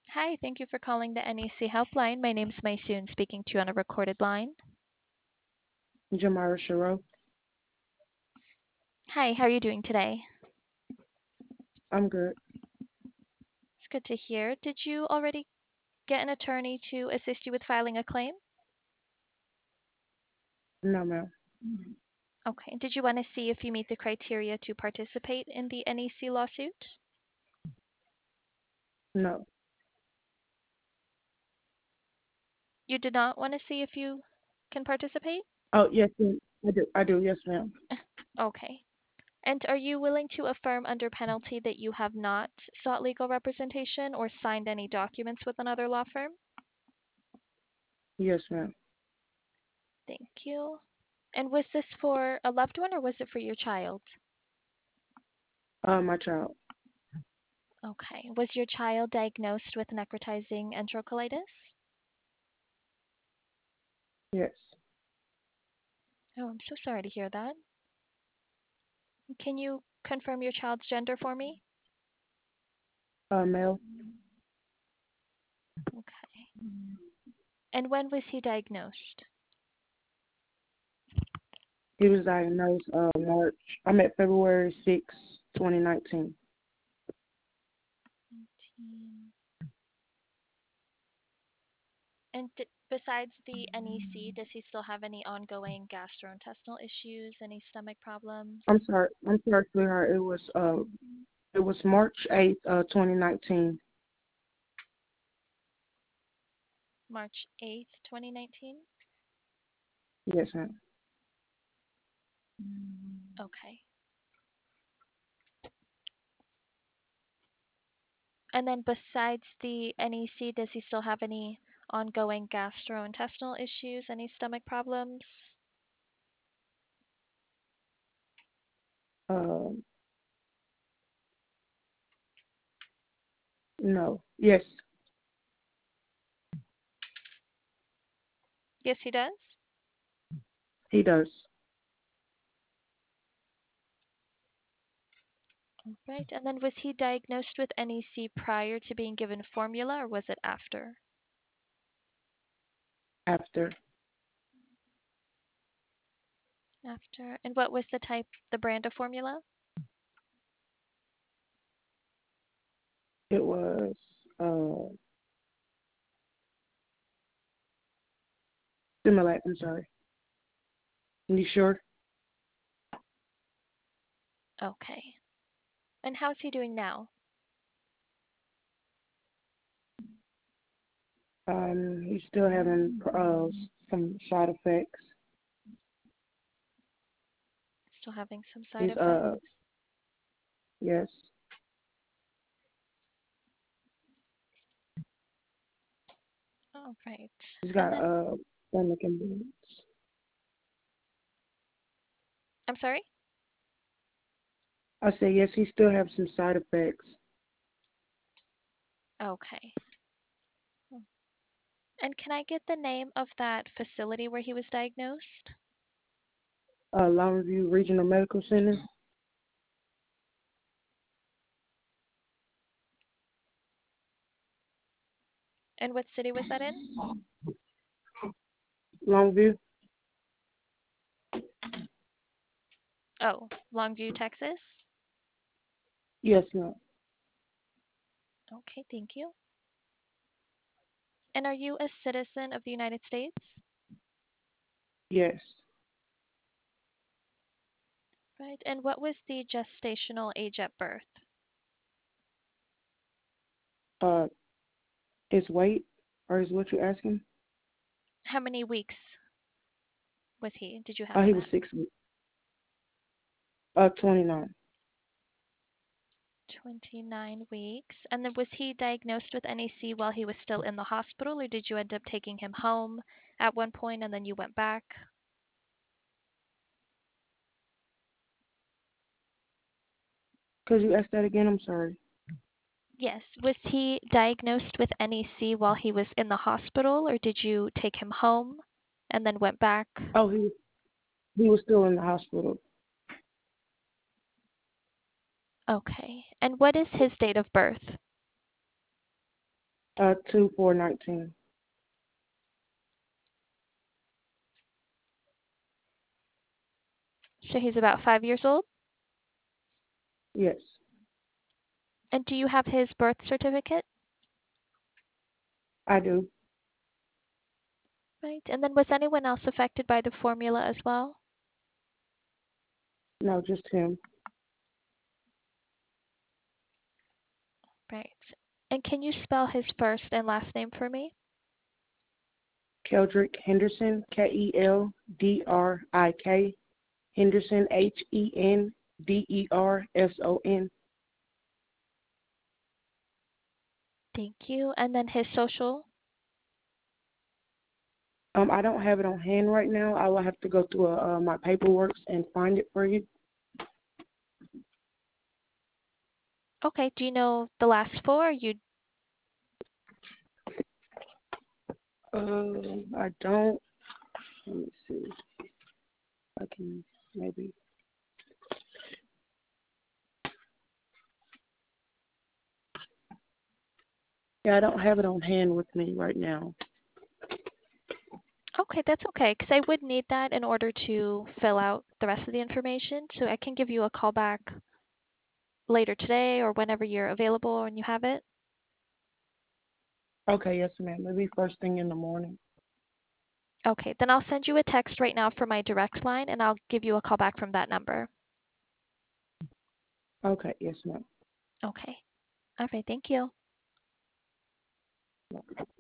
Hi, thank you for calling the NEC helpline. My name's Maysoon, speaking to you on a recorded line. Jamara Shiro. Hi, how are you doing today? I'm good. It's good to hear. Did you already get an attorney to assist you with filing a claim? No, ma'am. Okay. Did you want to see if you meet the criteria to participate in the NEC lawsuit? No. You did not want to see if you can participate? Oh, yes, ma'am. I do. I do. Yes, ma'am. Okay. And are you willing to affirm under penalty that you have not sought legal representation or signed any documents with another law firm? Yes, ma'am. Thank you. And was this for a loved one or was it for your child? My child. Okay. Was your child diagnosed with necrotizing enterocolitis? Yes. Oh, I'm so sorry to hear that. Can you confirm your child's gender for me? Male. Okay. And when was he diagnosed? He was diagnosed March. I'm at February 6, 2019. 19. And besides the NEC, does he still have any ongoing gastrointestinal issues, any stomach problems? I'm sorry. I'm sorry, sweetheart. It was March 8th, 2019. March 8th, 2019? Yes, ma'am. Okay. And then besides the NEC, does he still have any ongoing gastrointestinal issues, any stomach problems? Uh, no. Yes, Yes, he does. he does. All right. And then was he diagnosed with NEC prior to being given formula or was it after? After. After. And what was the brand of formula? It was uh, Similac. I'm sorry. You sure? Okay. And how's he doing now? He's still having some side effects. Still having some side He's effects? yes. All right. He's And got then, stomach involvement. I'm sorry? I say yes. He still have some side effects. Okay. And can I get the name of that facility where he was diagnosed? Longview Regional Medical Center. And what city was that in? Longview. Oh, Longview, Texas? Yes, ma'am. Okay, thank you. And are you a citizen of the United States? Yes. Right. And what was the gestational age at birth? Uh, his weight, or is what you asking? How many weeks was he? Did you have He him was at? 6 weeks. 29. 29 weeks. And then was he diagnosed with NEC while he was still in the hospital, or did you end up taking him home at one point and then you went back? Could you ask that again? I'm sorry. Yes. Was he diagnosed with NEC while he was in the hospital, or did you take him home and then went back? Oh, he was still in the hospital. Okay. And what is his date of birth? 2/4/19. So he's about 5 years old? Yes, And do you have his birth certificate? I do. Right. And then was anyone else affected by the formula as well? No, just him. Right. And can you spell his first and last name for me? Keldrick Henderson, Keldrik, Henderson, Henderson. Thank you. And then his social? I don't have it on hand right now. I will have to go through my paperwork and find it for you. Okay. Do you know the last four? I don't. Let me see. I can maybe. Yeah, I don't have it on hand with me right now. Okay, that's okay, because I would need that in order to fill out the rest of the information. So I can give you a call back later today or whenever you're available and you have it. Okay, yes, ma'am. Maybe first thing in the morning. Okay, then I'll send you a text right now for my direct line and I'll give you a call back from that number. Okay, yes, ma'am. Okay. All right, thank you.